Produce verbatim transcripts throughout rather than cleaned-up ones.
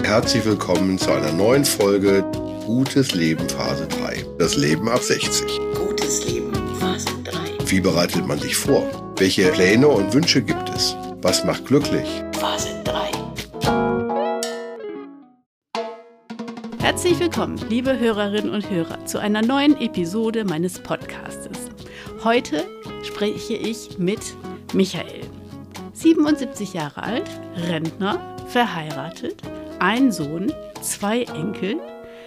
Herzlich willkommen zu einer neuen Folge Gutes Leben Phase drei. Das Leben ab sechzig. Gutes Leben Phase drei. Wie bereitet man sich vor? Welche Pläne und Wünsche gibt es? Was macht glücklich? Phase drei. Herzlich willkommen, liebe Hörerinnen und Hörer, zu einer neuen Episode meines Podcastes. Heute spreche ich mit Michael. siebenundsiebzig Jahre alt, Rentner, verheiratet, ein Sohn, zwei Enkel.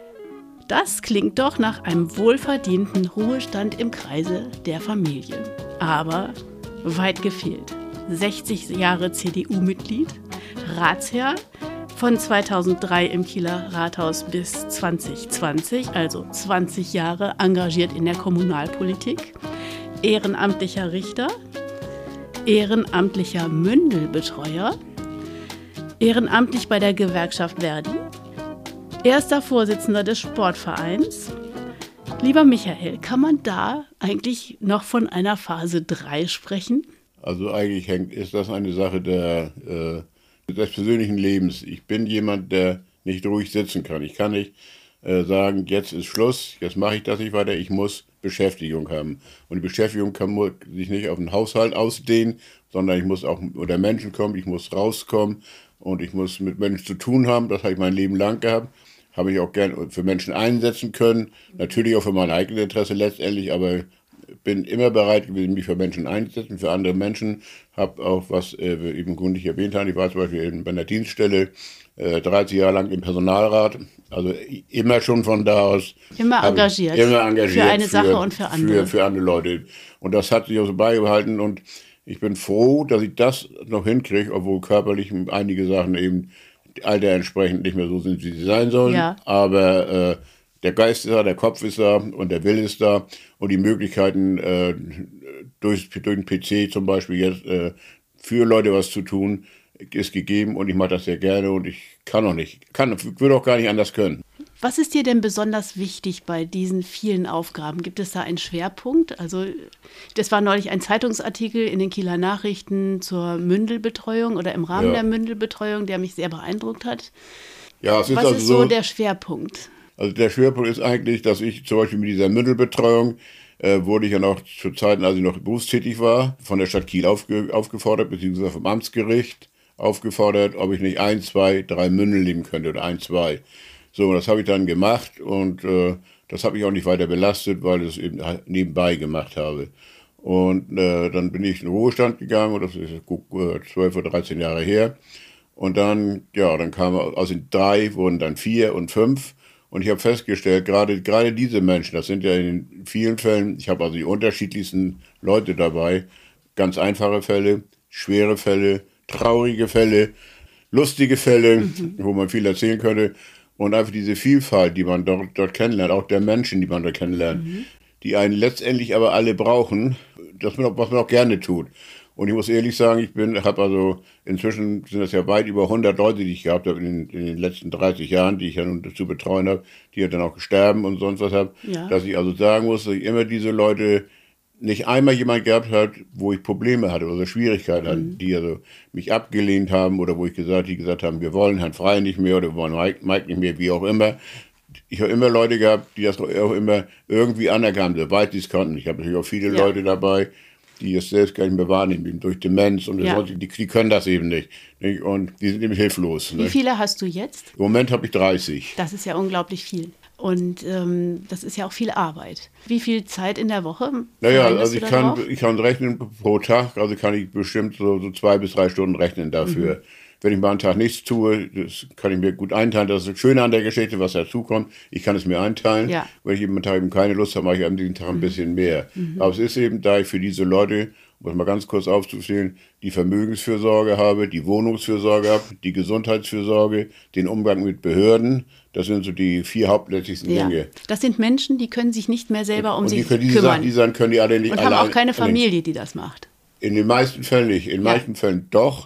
Das klingt doch nach einem wohlverdienten Ruhestand im Kreise der Familie. Aber weit gefehlt. sechzig Jahre C D U-Mitglied, Ratsherr, von zweitausenddrei im Kieler Rathaus bis zwanzig zwanzig, also zwanzig Jahre engagiert in der Kommunalpolitik, ehrenamtlicher Richter, ehrenamtlicher Mündelbetreuer, ehrenamtlich bei der Gewerkschaft Verdi, erster Vorsitzender des Sportvereins. Lieber Michael, kann man da eigentlich noch von einer Phase drei sprechen? Also eigentlich hängt, ist das eine Sache der, äh, des persönlichen Lebens. Ich bin jemand, der nicht ruhig sitzen kann. Ich kann nicht äh, sagen, jetzt ist Schluss, jetzt mache ich das nicht weiter. Ich muss Beschäftigung haben. Und die Beschäftigung kann sich nicht auf den Haushalt ausdehnen, sondern ich muss auch unter Menschen kommen, ich muss rauskommen und ich muss mit Menschen zu tun haben. Das habe ich mein Leben lang gehabt. Habe ich auch gern für Menschen einsetzen können. Natürlich auch für mein eigenes Interesse letztendlich, aber bin immer bereit gewesen, mich für Menschen einzusetzen, für andere Menschen. Habe auch, was äh, wir eben gründlich erwähnt haben, ich war zum Beispiel bei einer Dienststelle äh, dreißig Jahre lang im Personalrat. Also immer schon von da aus. Immer engagiert. Immer engagiert. Für eine Sache und für andere. Für, für andere Leute. Und das hat sich auch so beibehalten. Und ich bin froh, dass ich das noch hinkriege, obwohl körperlich einige Sachen eben Alter entsprechend nicht mehr so sind, wie sie sein sollen. Ja. Aber äh, der Geist ist da, der Kopf ist da und der Wille ist da. Und die Möglichkeiten, äh, durch, durch den P C zum Beispiel jetzt äh, für Leute was zu tun, ist gegeben. Und ich mache das sehr gerne und ich kann auch nicht, kann, würde auch gar nicht anders können. Was ist dir denn besonders wichtig bei diesen vielen Aufgaben? Gibt es da einen Schwerpunkt? Also das war neulich ein Zeitungsartikel in den Kieler Nachrichten zur Mündelbetreuung oder im Rahmen Ja. der Mündelbetreuung, der mich sehr beeindruckt hat. Ja, es ist Was also ist so so, der Schwerpunkt? also der Schwerpunkt ist eigentlich, dass ich zum Beispiel mit dieser Mündelbetreuung äh, wurde ich ja noch zu Zeiten, als ich noch berufstätig war, von der Stadt Kiel aufge, aufgefordert, beziehungsweise vom Amtsgericht aufgefordert, ob ich nicht ein, zwei, drei Mündel nehmen könnte oder ein, zwei. So, das habe ich dann gemacht und äh, das habe ich auch nicht weiter belastet, weil ich es eben nebenbei gemacht habe. Und äh, dann bin ich in den Ruhestand gegangen, und das ist äh, zwölf oder dreizehn Jahre her. Und dann, ja, dann kam aus den drei wurden dann vier und fünf. Und ich habe festgestellt, gerade gerade diese Menschen, das sind ja in vielen Fällen, ich habe also die unterschiedlichsten Leute dabei, ganz einfache Fälle, schwere Fälle, traurige Fälle, lustige Fälle, mhm. wo man viel erzählen könnte. Und einfach diese Vielfalt, die man dort, dort kennenlernt, auch der Menschen, die man dort kennenlernt, mhm. die einen letztendlich aber alle brauchen, das man auch, was man auch gerne tut. Und ich muss ehrlich sagen, ich bin, habe also, inzwischen sind das ja weit über hundert Leute, die ich gehabt habe in den, in den letzten dreißig Jahren, die ich ja nun dazu betreuen habe, die ja dann auch gestorben und sonst was habe, Ja. dass ich also sagen muss, dass ich immer diese Leute, nicht einmal jemand gehabt hat, wo ich Probleme hatte oder Schwierigkeiten hatte, mhm. die also mich abgelehnt haben oder wo ich gesagt, die gesagt haben, wir wollen Herrn Frey nicht mehr oder wir wollen Mike, Mike nicht mehr, wie auch immer. Ich habe immer Leute gehabt, die das auch immer irgendwie anerkannt haben, soweit sie es konnten. Ich habe natürlich auch viele Ja. Leute dabei, die es selbst gar nicht mehr wahrnehmen, durch Demenz und Ja. das, die, die können das eben nicht. nicht? Und die sind eben hilflos. Wie Ne? viele hast du jetzt? Im Moment habe ich dreißig. Das ist ja unglaublich viel. Und ähm, das ist ja auch viel Arbeit. Wie viel Zeit in der Woche? Naja, verwendest also du ich da kann, drauf? ich kann rechnen pro Tag, also kann ich bestimmt so, so zwei bis drei Stunden rechnen dafür. Mhm. Wenn ich mal einen Tag nichts tue, das kann ich mir gut einteilen. Das ist das Schöne an der Geschichte, was dazukommt. Ich kann es mir einteilen. Ja. Wenn ich jeden Tag eben keine Lust habe, mache ich an diesem Tag ein Mhm. bisschen mehr. Mhm. Aber es ist eben, da ich für diese Leute, um es mal ganz kurz aufzuzählen, die Vermögensfürsorge habe, die Wohnungsfürsorge habe, die Gesundheitsfürsorge, den Umgang mit Behörden. Das sind so die vier hauptsächlichsten Ja. Dinge. Das sind Menschen, die können sich nicht mehr selber um Und sich die können, diese kümmern. Sachen, die Sachen können die alle nicht Und haben allein- auch keine allein- Familie, die das macht. In den meisten Fällen nicht. In den Ja. meisten Fällen doch.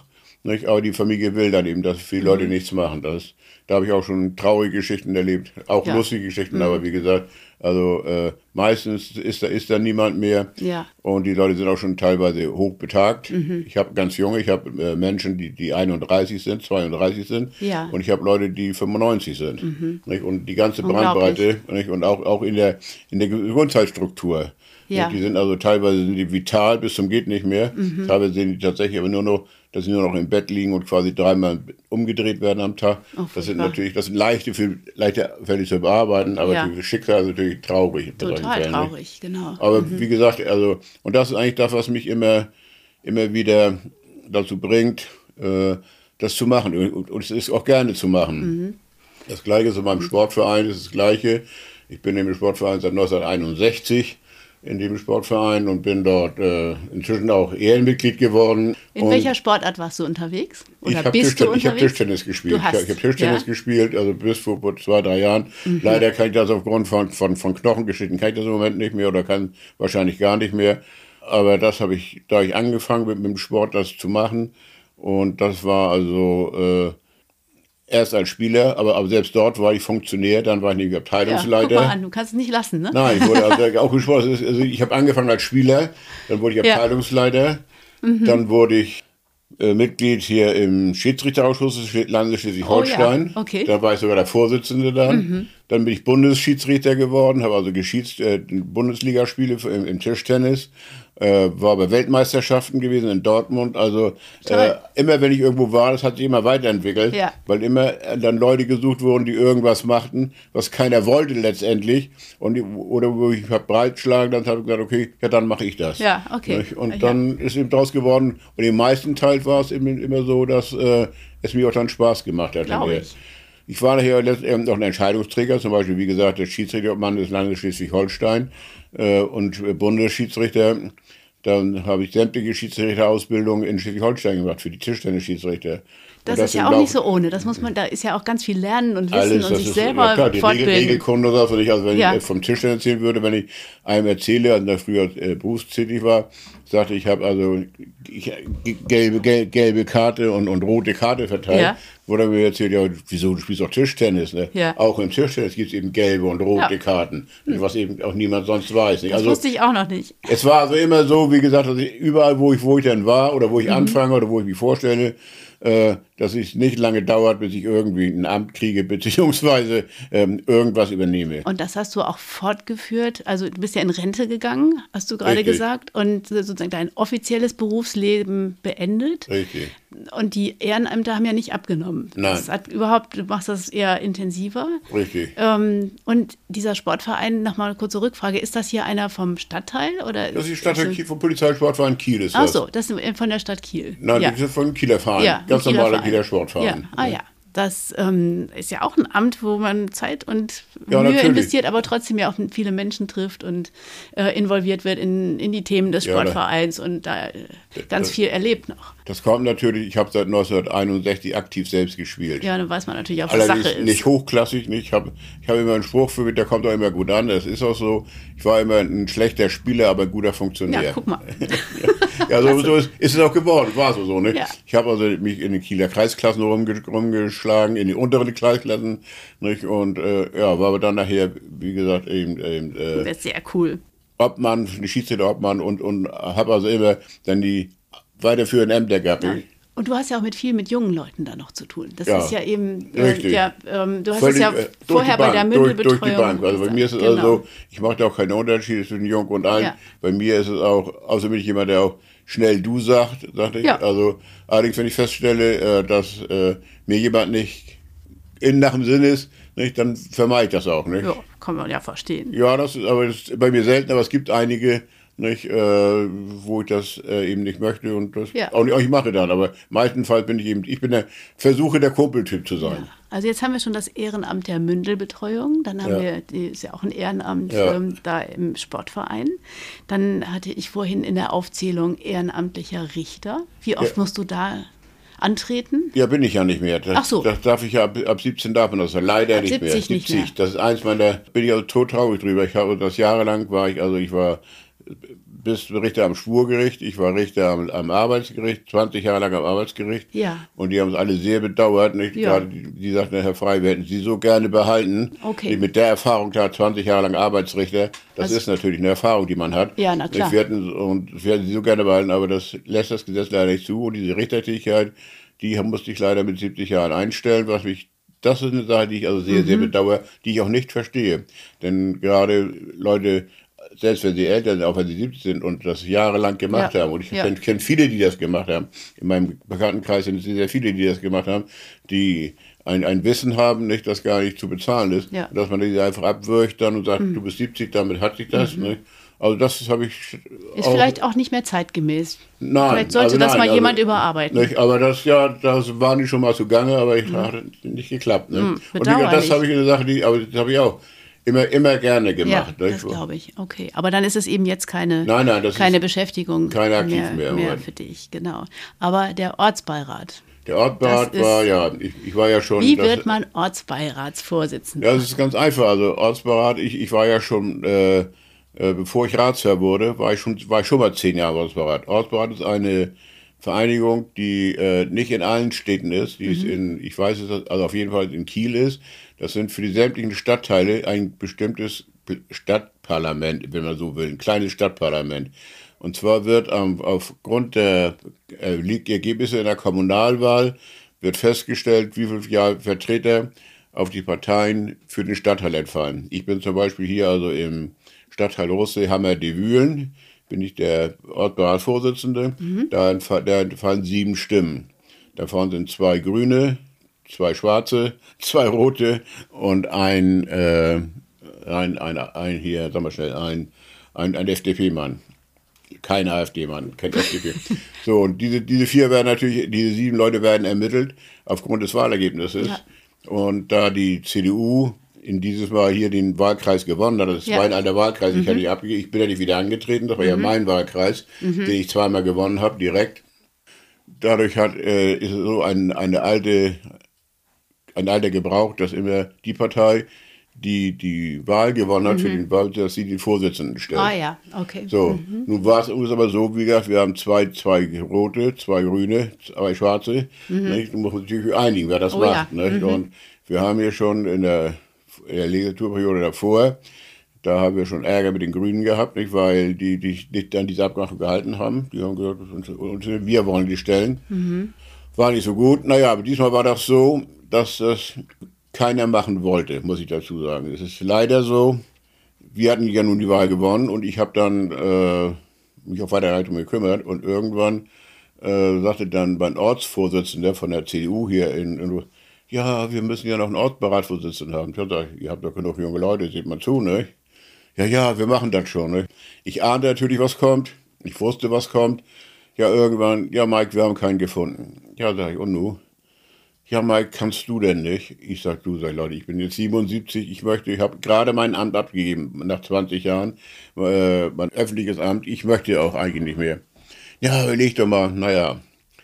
Nicht? Aber die Familie will dann eben, dass viele Mhm. Leute nichts machen. Das, da habe ich auch schon traurige Geschichten erlebt, auch Ja. lustige Geschichten, Mhm. aber wie gesagt, also äh, meistens ist da, ist da niemand mehr Ja. und die Leute sind auch schon teilweise hochbetagt. Mhm. Ich habe ganz junge, ich habe äh, Menschen, die, die einunddreißig sind, zweiunddreißig sind Ja. und ich habe Leute, die fünfundneunzig sind. Mhm. Nicht? Und die ganze Unglaublich. Bandbreite nicht? Und auch, auch in der, in der Gesundheitsstruktur. Ja. Die sind also teilweise sind die vital bis zum geht nicht mehr. Mhm. Teilweise sind die tatsächlich aber nur noch, dass sie nur noch im Bett liegen und quasi dreimal umgedreht werden am Tag. Oh, das sind furchtbar. natürlich, das sind leichte, für, leichte Fälle zu bearbeiten, aber Ja. das Schicksal ist natürlich traurig. bei solchen Total Fällen, nicht? traurig, genau. Aber wie gesagt, also, und das ist eigentlich das, was mich immer, immer wieder dazu bringt, äh, das zu machen. Und, und es ist auch gerne zu machen. Mhm. Das Gleiche ist in meinem Sportverein, das ist das Gleiche. Ich bin im Sportverein seit neunzehnhunderteinundsechzig in dem Sportverein und bin dort äh, inzwischen auch Ehrenmitglied geworden. In und welcher Sportart warst du unterwegs? Oder ich habe bist Tischten du ich hab unterwegs? Tischtennis gespielt. Du Ich hast, habe hab Tischtennis ja? gespielt, also bis vor, vor zwei, drei Jahren. Mhm. Leider kann ich das aufgrund von, von, von Knochengeschichten, kann ich das im Moment nicht mehr oder kann wahrscheinlich gar nicht mehr. Aber das habe ich, da ich angefangen bin mit dem Sport, das zu machen. Und das war also äh, erst als Spieler, aber, aber selbst dort war ich Funktionär, dann war ich nämlich Ja, Abteilungsleiter. guck mal an, du kannst es nicht lassen, ne? Nein, ich wurde also auch gesprochen. Also ich habe angefangen als Spieler, dann wurde ich Ja. Abteilungsleiter, Mhm. dann wurde ich äh, Mitglied hier im Schiedsrichterausschuss des Schle- Landes Schleswig-Holstein. Oh ja, okay. Da war ich sogar der Vorsitzende dann. Mhm. Dann bin ich Bundesschiedsrichter geworden, habe also geschieds, äh, Bundesligaspiele für- im, im Tischtennis. Äh, war bei Weltmeisterschaften gewesen in Dortmund. Also äh, Toll. immer wenn ich irgendwo war, das hat sich immer weiterentwickelt, Ja. weil immer äh, dann Leute gesucht wurden, die irgendwas machten, was keiner wollte letztendlich. Und die, oder wo ich hab breitschlagen, dann habe ich gesagt, okay, ja dann mache ich das. Ja, okay. Nicht? Und Ja. dann ist eben draus geworden. Und im meisten Teil war es eben immer so, dass äh, es mir auch dann Spaß gemacht hat. Glaub nachher. ich. Ich war nachher letztendlich noch ein Entscheidungsträger, zum Beispiel, wie gesagt, der Schiedsrichterobmann des Landes Schleswig-Holstein äh, und äh, Bundesschiedsrichter. Dann habe ich sämtliche Schiedsrichterausbildungen in Schleswig-Holstein gemacht für die Tischtennis-Schiedsrichter. Das, Und ist ja im auch Lauf- nicht so ohne. Das muss man, da ist ja auch ganz viel lernen und wissen alles, und das sich ist, selber ja klar, die Regel, fortbilden. Regelkunde oder so. Also wenn Ja. ich vom Tischtennis erzählen würde, wenn ich einem erzähle, also der früher äh, berufstätig war, sagte ich, habe also ich, gelbe, gelbe, gelbe Karte und, und rote Karte verteilt. Ja. Wurde mir erzählt, ja, wieso, du spielst auch Tischtennis, ne? Ja. Auch im Tischtennis gibt es eben gelbe und rote Ja. Karten, was eben auch niemand sonst weiß. Nicht? Das Also wusste ich auch noch nicht. es war also immer so, wie gesagt, dass ich überall, wo ich, wo ich dann war oder wo ich Mhm. anfange oder wo ich mich vorstelle, äh, dass es nicht lange dauert, bis ich irgendwie ein Amt kriege, beziehungsweise ähm, irgendwas übernehme. Und das hast du auch fortgeführt. Also du bist ja in Rente gegangen, hast du gerade Richtig. gesagt, und sozusagen dein offizielles Berufsleben beendet. Richtig. Und die Ehrenämter haben ja nicht abgenommen. Nein. Das hat überhaupt, du machst das eher intensiver. Richtig. Ähm, und dieser Sportverein, nochmal eine kurze Rückfrage, ist das hier einer vom Stadtteil? Oder Das ist die Stadt ist Kiel, vom Polizeisportverein Kiel ist Ach das. so, das ist von der Stadt Kiel. Nein, ja. das ist von Kieler Verein. Ja, Ganz ein Kieler normaler Verein. Kieler Sportverein. Ja. Ah ja, das ähm, ist ja auch ein Amt, wo man Zeit und Ja, Mühe natürlich. investiert, aber trotzdem ja auch viele Menschen trifft und äh, involviert wird in, in die Themen des Ja, da- Sportvereins und da äh, ganz das- viel erlebt noch. Das kommt natürlich, ich habe seit neunzehnhunderteinundsechzig aktiv selbst gespielt. Ja, dann weiß man natürlich auch, was Sache Allerdings ist. nicht hochklassig, nicht. Ich habe ich hab immer einen Spruch für mich, der kommt auch immer gut an, das ist auch so. Ich war immer ein schlechter Spieler, aber ein guter Funktionär. Ja, guck mal. Ja, so, so ist, ist es auch geworden, war so, so nicht? Ja. Ich habe also mich in den Kieler Kreisklassen rumge rumgeschlagen, in die unteren Kreisklassen, nicht? Und äh, ja, war aber dann nachher, wie gesagt, eben, eben äh, Das ist sehr cool. Obmann, die Schiedsrichterobmann und, und habe also immer dann die weiterführenden Ämter gehabt. Ja. nicht? Und du hast ja auch mit viel mit jungen Leuten da noch zu tun. Das Ja, ist ja eben, äh, richtig. ja, ähm, du hast Völlig, es ja äh, durch vorher die bei der Bank, durch, Mündelbetreuung durch die Bank. Also bei mir ist es genau. also, ich mache da auch keine Unterschiede zwischen jung und alt. Ja. Bei mir ist es auch, außer bin ich jemand, der auch schnell du sagt, sagte ich. Ja. Also allerdings, wenn ich feststelle, äh, dass äh, mir jemand nicht in nach dem Sinn ist, nicht, dann vermeide ich das auch. Nicht? Ja, kann man ja verstehen. Ja, das ist aber das ist bei mir selten, aber es gibt einige, nicht, äh, wo ich das äh, eben nicht möchte und das Ja. auch nicht auch nicht mache dann. Aber meistenfalls bin ich eben, ich bin der versuche der Kumpeltyp zu sein. Ja. Also jetzt haben wir schon das Ehrenamt der Mündelbetreuung, dann haben Ja. wir, die ist ja auch ein Ehrenamt Ja. ähm, da im Sportverein. Dann hatte ich vorhin in der Aufzählung ehrenamtlicher Richter. Wie oft Ja. musst du da antreten? Ja, bin ich ja nicht mehr. Das, Ach so. Das darf ich ja, ab, ab siebzehn darf man das ja leider Ab nicht mehr. siebzig nicht mehr. Das ist eins meiner, bin ich also tot traurig drüber. Ich habe das jahrelang war ich, also ich war bist Richter am Schwurgericht, ich war Richter am, am Arbeitsgericht, zwanzig Jahre lang am Arbeitsgericht. Ja. Und die haben es alle sehr bedauert. Nicht? Ja. Gerade die, die sagten, Herr Frey, wir hätten Sie so gerne behalten. Okay. Mit der Erfahrung, klar, zwanzig Jahre lang Arbeitsrichter, das Also, ist natürlich eine Erfahrung, die man hat. Ja, na klar. Wir hätten, und wir hätten Sie so gerne behalten, aber das lässt das Gesetz leider nicht zu. Und diese Richtertätigkeit, die musste ich leider mit siebzig Jahren einstellen, was mich Das ist eine Sache, die ich also sehr, mhm. sehr bedauere, die ich auch nicht verstehe. Denn gerade Leute, selbst wenn sie älter sind, auch wenn sie siebzig sind und das jahrelang gemacht ja. haben, und ich ja. kenne kenn viele, die das gemacht haben, in meinem Bekanntenkreis sind es sehr viele, die das gemacht haben, die ein, ein Wissen haben, nicht, das gar nicht zu bezahlen ist, ja. dass man die einfach abwürgt dann und sagt, mhm. du bist siebzig, damit hat sich das. Mhm. Nicht? Also das habe ich... Ist auch, vielleicht auch nicht mehr zeitgemäß. Nein. Vielleicht sollte also das nein, mal also, jemand überarbeiten. Nicht, aber das, ja, das waren die schon mal zugange, aber ich, mhm. hat nicht geklappt. Ne? Mhm, und wie, das habe ich eine Sache, die, aber das habe ich auch immer, immer gerne gemacht. Ja, das glaube ich. Okay, aber dann ist es eben jetzt keine, nein, nein, das keine ist Beschäftigung keine aktiv mehr, mehr, mehr für dich. Genau. Aber der Ortsbeirat. Der Ortsbeirat war, ja, ich, ich war ja schon... Wie das, wird man Ortsbeiratsvorsitzender? Ja, das ist ganz einfach. Also Ortsbeirat, ich, ich war ja schon... Äh, Äh, bevor ich Ratsherr wurde, war ich schon, war ich schon mal zehn Jahre Ortsbeirat. Ortsbeirat ist eine Vereinigung, die äh, nicht in allen Städten ist, die mhm. ist in, ich weiß es, also auf jeden Fall in Kiel ist. Das sind für die sämtlichen Stadtteile ein bestimmtes Stadtparlament, wenn man so will, ein kleines Stadtparlament. Und zwar wird ähm, aufgrund der äh, Ergebnisse in der Kommunalwahl wird festgestellt, wie viele Vertreter auf die Parteien für den Stadtteil entfallen. Ich bin zum Beispiel hier also im Stadtteil Russe, Hammer-Devühlen, bin ich der Ortsbeiratsvorsitzende. Mhm. Da entfallen sieben Stimmen. Davon sind zwei Grüne, zwei Schwarze, zwei Rote und ein, äh, ein, ein, ein hier, sag mal schnell, ein, ein, ein F D P-Mann. Kein AfD-Mann, kein F D P. So, und diese, diese vier werden natürlich, diese sieben Leute werden ermittelt aufgrund des Wahlergebnisses. Ja. Und da die C D U in dieses Mal hier den Wahlkreis gewonnen hat, das ja. war ein alter Wahlkreis, ich, mhm. nicht abge- ich bin ja nicht wieder angetreten, das war mhm. ja mein Wahlkreis, mhm. den ich zweimal gewonnen habe, direkt. Dadurch hat, äh, ist es so ein, eine alte, ein alter Gebrauch, dass immer die Partei, die die Wahl gewonnen hat, mhm. für den Wahl, dass sie den Vorsitzenden stellt. Ah ja, okay. So, mhm. nun war es uns aber so, wie gesagt, wir haben zwei, zwei Rote, zwei Grüne, zwei Schwarze. Mhm. Nicht? Du musst natürlich einigen, wer das oh, macht. Ja. Nicht? Mhm. Und wir haben hier schon in der, in der Legislaturperiode davor, da haben wir schon Ärger mit den Grünen gehabt, nicht? Weil die, die nicht dann diese Abmachung gehalten haben. Die haben gesagt, und, und wir wollen die stellen. Mhm. War nicht so gut. Naja, aber diesmal war das so, dass das keiner machen wollte, muss ich dazu sagen. Es ist leider so, wir hatten ja nun die Wahl gewonnen und ich habe dann äh, mich auf Weiterleitung gekümmert und irgendwann äh, sagte dann mein Ortsvorsitzender von der C D U hier in, in ja, wir müssen ja noch einen Ortsbeiratsvorsitzenden haben. Ich hab gesagt, ihr habt doch genug junge Leute, seht mal zu, ne? Ja, ja, wir machen das schon, ne? Ich ahnte natürlich, was kommt. Ich wusste, was kommt. Ja, irgendwann, ja, Mike, wir haben keinen gefunden. Ja, sag ich, und nu? Ja, Mike, kannst du denn nicht? Ich sag, du, sag Leute, ich bin jetzt siebenundsiebzig, ich möchte, ich habe gerade mein Amt abgegeben, nach zwanzig Jahren, äh, mein öffentliches Amt, ich möchte auch eigentlich nicht mehr. Ja, überleg doch mal, naja,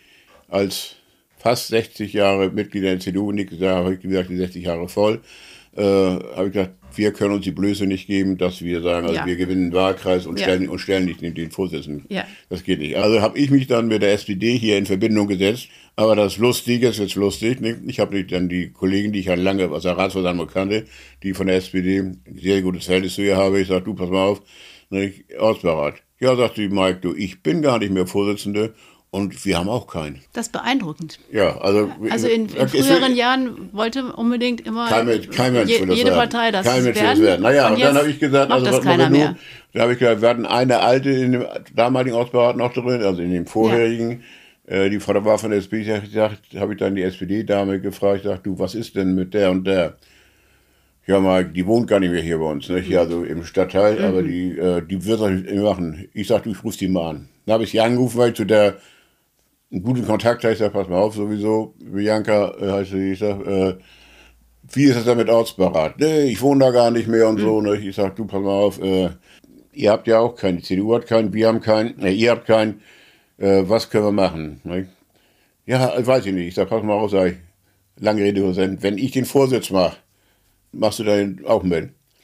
als fast sechzig Jahre Mitglied der C D U, nicht gesagt, habe ich gesagt, die sechzig Jahre voll, äh, habe ich gesagt, wir können uns die Blöße nicht geben, dass wir sagen, also ja. wir gewinnen den Wahlkreis und, ja. stellen, und stellen nicht den, den Vorsitzenden. Ja. Das geht nicht. Also habe ich mich dann mit der S P D hier in Verbindung gesetzt, aber das Lustige ist jetzt lustig, nicht? Ich habe dann die Kollegen, die ich halt lange aus der Ratsversammlung kannte, die von der S P D ein sehr gutes Verhältnis zu ihr habe, ich sage, du, pass mal auf, nicht? Ortsbeirat. Ja, sagt die Mike, du, ich bin gar nicht mehr Vorsitzende. Und wir haben auch keinen. Das ist beeindruckend. Ja, also... Also in, in früheren Jahren wollte unbedingt immer kein Mensch, kein Mensch je, jede Partei das kein Mensch werden. werden. Naja, und, und dann habe ich gesagt, also was machen wir nun? Da habe ich gesagt, wir hatten eine alte in dem damaligen Ortsbeirat noch drin, also in dem vorherigen, ja. äh, die Frau war von der S P D, gesagt, habe ich dann die S P D-Dame gefragt, ich sag, du, was ist denn mit der und der? Ja, mal, die wohnt gar nicht mehr hier bei uns, nicht? Hier also im Stadtteil, mhm. aber die, äh, die wird das nicht machen. Ich sag, du, ich ruf die mal an. Dann habe ich sie angerufen, weil ich zu der einen guten Kontakt habe, ich sage, pass mal auf, sowieso, Bianca, äh, heißt sie, ich sage, äh, wie ist das denn mit Ortsbeirat? Nee, ich wohne da gar nicht mehr und mhm. so, ne? Ich sage, du, pass mal auf, äh, ihr habt ja auch keinen, die C D U hat keinen, wir haben keinen, ne, ihr habt keinen, äh, was können wir machen? Ne? Ja, weiß ich nicht, ich sage, pass mal auf, sag ich, lange Rede, wenn ich den Vorsitz mache, machst du da auch mit?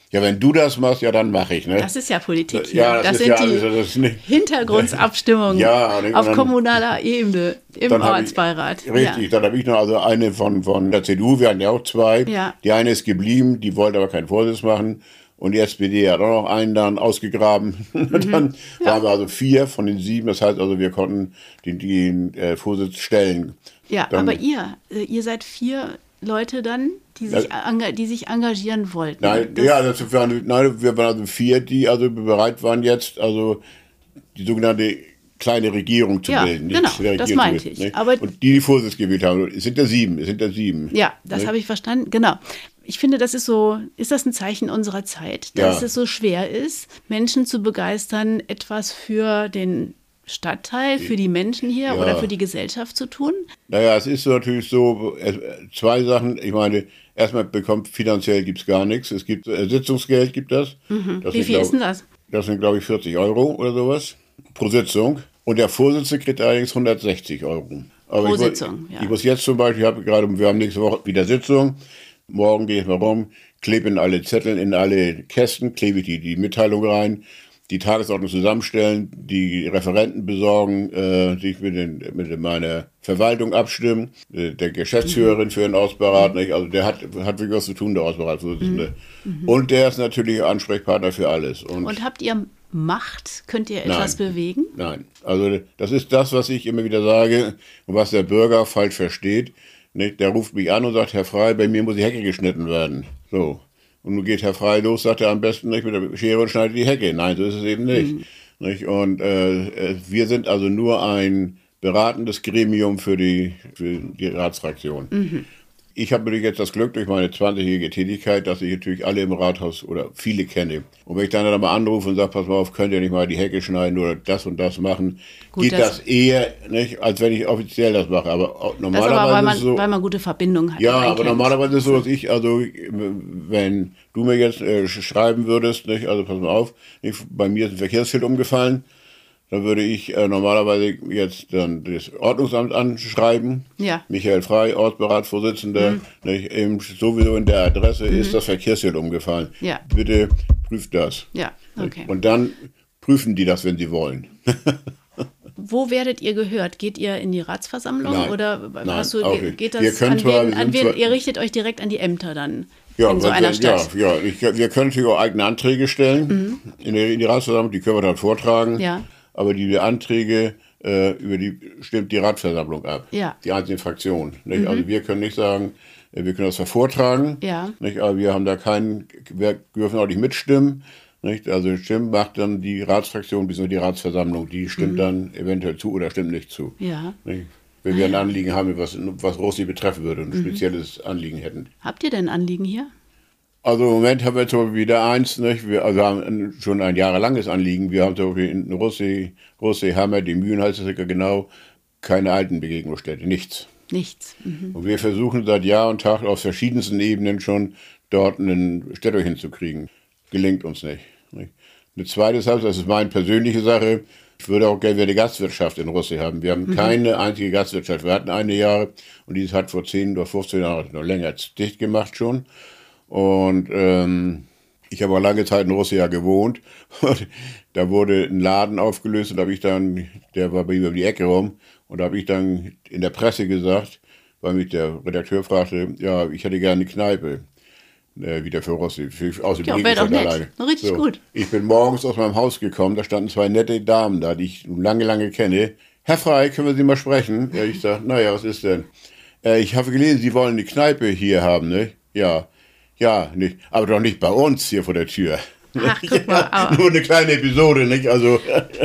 Ja, wenn du das machst, ja, dann mache ich, ne? Das ist ja Politik hier. Ja, das, das ist sind ja die alles, das ist nicht, Hintergrundsabstimmungen ja, und auf dann, kommunaler Ebene im dann hab Ortsbeirat. Ich, richtig, ja. dann habe ich noch also eine von, von der C D U, wir hatten ja auch zwei. Ja. Die eine ist geblieben, die wollte aber keinen Vorsitz machen. Und die S P D hat auch noch einen dann ausgegraben. Mhm. Dann ja. waren wir also vier von den sieben. Das heißt also, wir konnten den, den äh, Vorsitz stellen. Ja, dann, aber ihr, äh, ihr seid vier Leute dann, die sich, äh, die sich engagieren wollten. Nein, das ja, das waren, nein, wir waren also vier, die also bereit waren jetzt, also die sogenannte kleine Regierung zu ja, bilden. Genau, das meinte ich. Aber und die die Vorsitz gewählt haben. Es sind ja sieben, es sind ja sieben. Ja, das habe ich verstanden, genau. Ich finde, das ist so, ist das ein Zeichen unserer Zeit, dass ja. es so schwer ist, Menschen zu begeistern, etwas für den Stadtteil, für die Menschen hier ja. oder für die Gesellschaft zu tun? Naja, es ist natürlich so, zwei Sachen, ich meine, erstmal bekommt finanziell gibt es gar nichts, es gibt äh, Sitzungsgeld, gibt das. Mhm. das Wie viel glaub, ist denn das? Das sind, glaube ich, vierzig Euro oder sowas pro Sitzung. Und der Vorsitzende kriegt allerdings hundertsechzig Euro. Aber pro ich, Sitzung, ja. Ich muss jetzt zum Beispiel, ich habe gerade, wir haben nächste Woche wieder Sitzung, morgen gehe ich mal rum, klebe in alle Zettel, in alle Kästen, klebe ich die, die Mitteilung rein, die Tagesordnung zusammenstellen, die Referenten besorgen, äh, sich mit, den, mit meiner Verwaltung abstimmen, äh, der Geschäftsführerin für den Ortsbeirat, nicht? Also der hat, hat wirklich was zu tun, der Ortsbeiratsvorsitzende. Mhm. Und der ist natürlich Ansprechpartner für alles. Und, Und habt ihr Macht? Könnt ihr etwas nein, bewegen? Nein, also das ist das, was ich immer wieder sage und was der Bürger falsch versteht. Nicht? Der ruft mich an und sagt, Herr Frey, bei mir muss die Hecke geschnitten werden. So. Und nun geht Herr Frey los, sagt er am besten nicht mit der Schere und schneidet die Hecke. Nein, so ist es eben nicht. Mhm. nicht? Und äh, wir sind also nur ein beratendes Gremium für die, für die Ratsfraktion. Mhm. Ich habe natürlich jetzt das Glück durch meine zwanzigjährige Tätigkeit, dass ich natürlich alle im Rathaus oder viele kenne. Und wenn ich dann, dann mal anrufe und sage, pass mal auf, könnt ihr nicht mal die Hecke schneiden oder das und das machen, Gut, geht das, das eher, nicht, als wenn ich offiziell das mache. Aber normalerweise das aber, weil man, ist es so, weil man gute Verbindungen hat. Ja, aber normalerweise ist es so, dass ich, also wenn du mir jetzt äh, schreiben würdest, nicht, also pass mal auf, nicht, bei mir ist ein Verkehrsschild umgefallen, dann würde ich äh, normalerweise jetzt dann das Ordnungsamt anschreiben. Ja. Michael Frey, Ortsbeiratvorsitzender. Mhm. Nicht, eben sowieso in der Adresse mhm. ist das Verkehrsschild umgefallen. Ja. Bitte prüft das. Ja, okay. Und dann prüfen die das, wenn sie wollen. Wo werdet ihr gehört? Geht ihr in die Ratsversammlung? Nein. Oder Nein, hast du, auch geht das wir können an zwar, wen, an wen zwar, ihr richtet euch direkt an die Ämter dann? Ja, in so einer Stadt. Ja, ja ich, wir können natürlich auch eigene Anträge stellen mhm. in, die, in die Ratsversammlung, die können wir dann vortragen. Ja. Aber die Anträge, äh, über die stimmt die Ratsversammlung ab, ja. die einzelnen Fraktionen. Nicht? Mhm. Also wir können nicht sagen, wir können das zwar vortragen, ja. nicht? Aber wir haben da keinen, wir dürfen auch nicht mitstimmen. Nicht? Also stimmen macht dann die Ratsfraktion bzw. die Ratsversammlung, die stimmt mhm. dann eventuell zu oder stimmt nicht zu. Ja. Nicht? Wenn wir ein Anliegen haben, was, was Rossi betreffen würde und ein mhm. spezielles Anliegen hätten. Habt ihr denn ein Anliegen hier? Also im Moment haben wir zum Beispiel wieder eins, nicht? Wir also haben schon ein jahrelanges Anliegen. Wir haben zum Beispiel in Rossee, Rossee Hammer, die Mühlen heißt es ja genau, keine Altenbegegnungsstätte, nichts. Nichts. Mhm. Und wir versuchen seit Jahr und Tag auf verschiedensten Ebenen schon dort einen Städter hinzukriegen. Gelingt uns nicht. nicht? Eine zweite Sache, das ist meine persönliche Sache, ich würde auch gerne eine Gastwirtschaft in Rossee haben. Wir haben mhm. keine einzige Gastwirtschaft. Wir hatten eine Jahre und die hat vor zehn oder fünfzehn Jahren noch länger dicht gemacht schon. Und ähm, ich habe auch lange Zeit in Rossee ja gewohnt. Und da wurde ein Laden aufgelöst und da habe ich dann, der war bei mir um die Ecke rum, und da habe ich dann in der Presse gesagt, weil mich der Redakteur fragte, ja, ich hätte gerne eine Kneipe. Äh, wieder für Rossee. Für, aus dem ja, wäre doch nett. Alleine. Richtig so. Gut. Ich bin morgens aus meinem Haus gekommen, da standen zwei nette Damen da, die ich lange, lange kenne. Herr Frey, können wir Sie mal sprechen? Ja, ich sage, naja, was ist denn? Äh, ich habe gelesen, Sie wollen eine Kneipe hier haben, ne? Ja. Ja, nicht, aber doch nicht bei uns hier vor der Tür. Ach, guck mal, ja, nur eine kleine Episode, nicht? Also.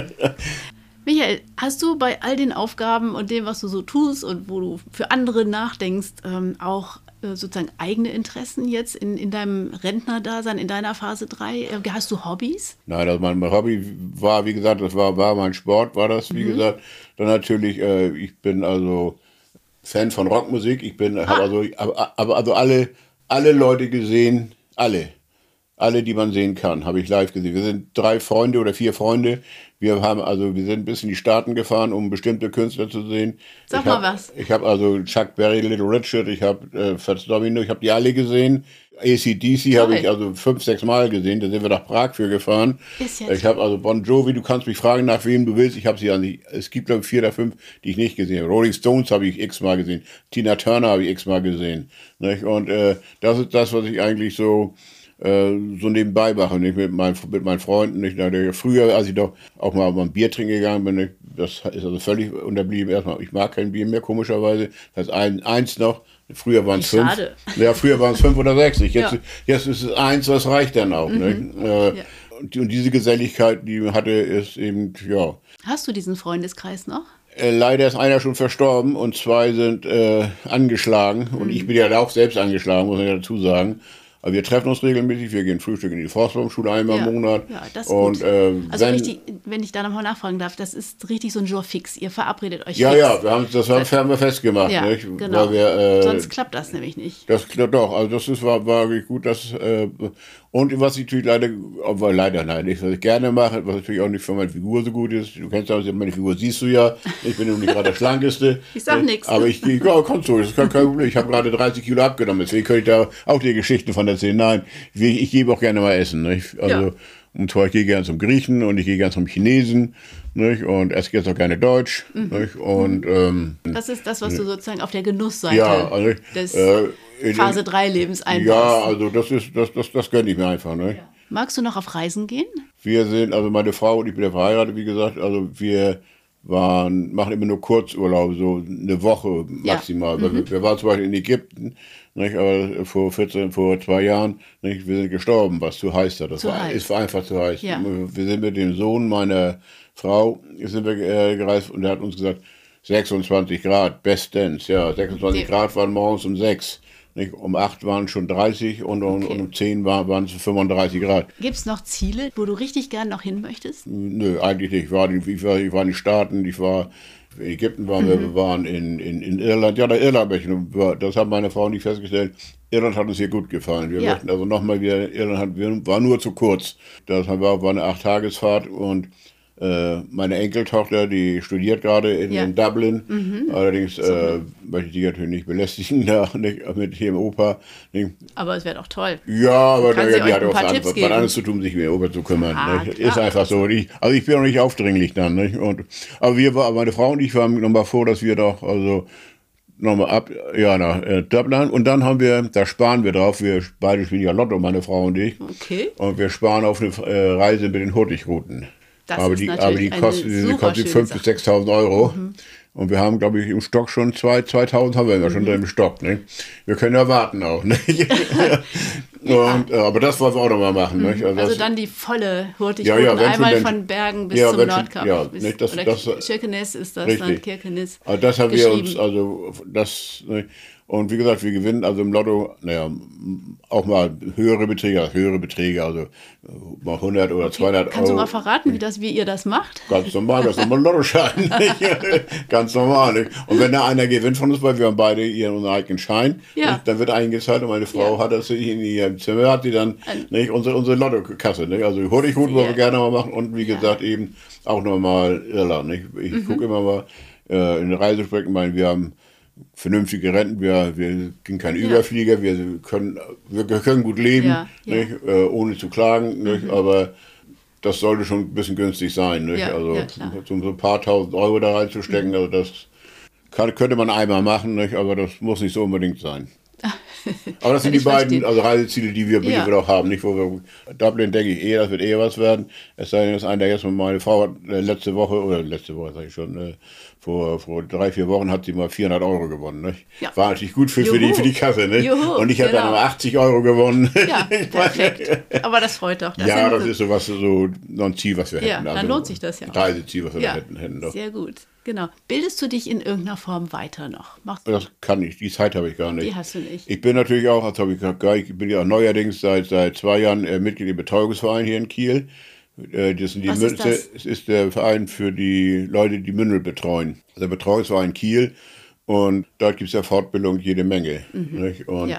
Michael, hast du bei all den Aufgaben und dem, was du so tust und wo du für andere nachdenkst, ähm, auch äh, sozusagen eigene Interessen jetzt in, in deinem Rentnerdasein, in deiner Phase drei? Äh, hast du Hobbys? Nein, also mein, mein Hobby war, wie gesagt, das war, war mein Sport, war das, wie mhm. gesagt. Dann natürlich, äh, ich bin also Fan von Rockmusik. Ich bin, ah. habe also, aber, aber also alle... alle Leute gesehen, alle. alle, die man sehen kann, habe ich live gesehen. Wir sind drei Freunde oder vier Freunde. Wir haben also, wir sind bis in die Staaten gefahren, um bestimmte Künstler zu sehen. Sag ich mal hab, was. Ich habe also Chuck Berry, Little Richard, ich habe äh, Fats Domino, ich habe die alle gesehen. A C D C habe ich also fünf, sechs Mal gesehen. Da sind wir nach Prag für gefahren. Ist jetzt Ich habe also Bon Jovi, du kannst mich fragen, nach wem du willst. Ich habe sie ja nicht. Es gibt glaube ich vier oder fünf, die ich nicht gesehen habe. Rolling Stones habe ich x-mal gesehen. Tina Turner habe ich x-mal gesehen. Nicht? Und äh, das ist das, was ich eigentlich so äh, so nebenbei mache, nicht mit meinen, mit meinen Freunden. Nicht? Früher, als ich doch auch mal, mal ein Bier trinken gegangen bin, nicht? Das ist also völlig unterblieben. Erstmal, ich mag kein Bier mehr, komischerweise. Das heißt, ein, eins noch. Früher waren es fünf. Schade. Ja, früher waren es fünf oder sechs. Jetzt, Ja. jetzt ist es eins, das reicht dann auch. Mhm. Nicht? Äh, Ja. und, die, und diese Geselligkeit, die hatte, ist eben, ja. Hast du diesen Freundeskreis noch? Äh, leider ist einer schon verstorben und zwei sind äh, angeschlagen. Und ich bin ja auch selbst angeschlagen, muss ich ja dazu sagen. Aber wir treffen uns regelmäßig, wir gehen frühstücken in die Forstbaumschule einmal Ja. im Monat. Ja, das ist und, gut. Äh, Also wenn, richtig, wenn ich da nochmal nachfragen darf, das ist richtig so ein Jour fix. Ihr verabredet euch ja, fix. ja, wir haben das haben wir festgemacht. Ja, nicht? genau. Weil wir, äh, Sonst klappt das nämlich nicht. Das klappt doch, also das ist, war, war wirklich gut. Das, äh, und was ich natürlich leider, aber leider nein, nicht, was ich gerne mache, was natürlich auch nicht für meine Figur so gut ist. Du kennst ja, meine Figur siehst du ja. Ich bin nun nicht gerade der Schlankeste. Ich sag nichts. Aber ich, ich ja, kannst du, das ist kein, kein Problem. Ich habe gerade dreißig Kilo abgenommen, deswegen könnte ich da auch die Geschichten von erzählen. Nein, ich, ich gebe auch gerne mal essen. Nicht? Also, Ja. und zwar, ich gehe gerne zum Griechen und ich gehe gerne zum Chinesen. Nicht? Und esse jetzt auch gerne Deutsch. Mhm. Nicht? Und, ähm, Das ist das, was du sozusagen auf der Genussseite ja, also, des äh, in- Phase drei Lebens einbaust. ja, also das ist, das, das, das gönne ich mir einfach. Ne? Magst du noch auf Reisen gehen? Wir sind, also meine Frau und ich bin ja verheiratet, wie gesagt, also wir waren, machen immer nur Kurzurlaub, so eine Woche maximal. Ja. Mhm. Wir, wir waren zum Beispiel in Ägypten, nicht, aber vor vierzehn, vor zwei Jahren, nicht, wir sind gestorben, was zu heiß da. Das Zu war, heiß. ist einfach zu heiß. Ja. Wir sind mit dem Sohn meiner Frau sind wir äh, gereist und der hat uns gesagt, sechsundzwanzig Grad, bestens, ja, sechsundzwanzig Die- Grad waren morgens um sechs. Nicht? Um acht waren schon dreißig und um, Okay. und um zehn waren, waren es fünfunddreißig Grad. Gibt es noch Ziele, wo du richtig gern noch hin möchtest? Nö, eigentlich nicht. Ich war, in- ich war, ich war in den Staaten, ich war in Ägypten, waren wir, wir waren in, in, in Irland. Ja, nach Irland möchte ich noch. Das hat meine Frau nicht festgestellt. Irland hat uns hier gut gefallen. Wir Ja. möchten also nochmal wieder, Irland hat, wir- war nur zu kurz. Das war, war eine Acht-Tagesfahrt und äh, meine Enkeltochter, die studiert gerade in, Ja. in Dublin. Allerdings äh, möchte ich die natürlich nicht belästigen, da, nicht, mit hier im Opa. Nicht. Aber es wäre doch toll. Ja, aber Kann da, sie die euch hat ein auch paar was, Tipps was geben? anderes zu tun, sich mehr Opa zu kümmern. Ah, nicht? klar. Ist einfach so. Ich, also ich bin auch nicht aufdringlich dann. Nicht? Und, aber wir, war- meine Frau und ich waren nochmal vor, dass wir doch also nochmal ab, ja, nach äh, Dublin. Und dann haben wir, da sparen wir drauf, wir beide spielen ja Lotto, meine Frau und ich. Okay. Und wir sparen auf eine äh, Reise mit den Hurtigruten. Das aber ist die, natürlich aber die eine kosten, die super kosten schöne fünftausend Sache. bis sechstausend Euro. Und wir haben, glaube ich, im Stock schon zwei, zweitausend haben wir immer schon im Stock. Ne? Wir können ja warten auch. Ne? Und, äh, aber das wollen wir auch noch mal machen. Ne? Also das, dann die volle Ja, Hurtigruten, ja, wenn schon, einmal dann- von Bergen bis Ja, zum wenn schon- Nordkap. ja, bis, nicht, das- oder das- Kirkenes ist das Richtig. dann, Kirkenes. also das haben wir uns, geschrieben. also das, ne? Und wie gesagt, wir gewinnen also im Lotto, naja, auch mal höhere Beträge, höhere Beträge, also äh, mal hundert oder zweihundert Kannst du Euro. mal verraten, wie, das, wie ihr das macht? Ganz normal, das ist nochmal ein Lottoschein. nicht? Ganz normal. Nicht? Und wenn da einer gewinnt von uns, weil wir haben beide ihren eigenen Schein, Ja. nicht? Dann wird eingezahlt und meine Frau Ja. hat das in ihrem Zimmer, hat sie dann Ein- nicht, unsere, unsere Lottokasse. Nicht? Also Hurtigruten wollen wir Sehr. gerne mal machen und wie gesagt eben auch nochmal Irland. Nicht? Ich Mhm. gucke immer mal äh, in den Reisesprechen, ich meine, wir haben vernünftige Renten, wir, wir sind keine Ja. Überflieger, wir können, wir können gut leben, Ja, ja. Nicht? Äh, ohne zu klagen, nicht? Aber das sollte schon ein bisschen günstig sein. Nicht? Ja, also ja, klar. so ein paar tausend Euro da reinzustecken, also das kann, könnte man einmal machen, nicht? Aber das muss nicht so unbedingt sein. Aber das sind die Ich beiden verstehe. also Reiseziele, die wir, die Ja. wir auch haben. Nicht, wo wir, Dublin denke ich eh, das wird eher was werden. Es sei denn, dass einer jetzt mal, meine Frau hat äh, letzte Woche, oder letzte Woche sage ich schon, äh, vor, vor drei, vier Wochen hat sie mal vierhundert Euro gewonnen. Nicht? Ja. War natürlich gut für, für, die, Juhu. für die Kasse. Nicht? Juhu, Und ich habe dann genau. aber achtzig Euro gewonnen. Ja, perfekt. Aber das freut doch. Das Ja, sind- das ist sowas, so noch ein Ziel, was wir Ja, hätten. dann lohnt sich das ja auch. Reiseziel, was wir ja, hätten, hätten doch. sehr gut. Genau. Bildest du dich in irgendeiner Form weiter noch? Machst du? Das kann ich, die Zeit habe ich gar nicht. Die hast du nicht. Ich bin natürlich auch, das habe ich gesagt, ich bin ja auch neuerdings seit, seit zwei Jahren äh, Mitglied im Betreuungsverein hier in Kiel. Äh, das sind die Was ist Münze, das? es ist der Verein für die Leute, die Mündel betreuen. Der Betreuungsverein Kiel. Und dort gibt es ja Fortbildung jede Menge. Nicht? Und Ja.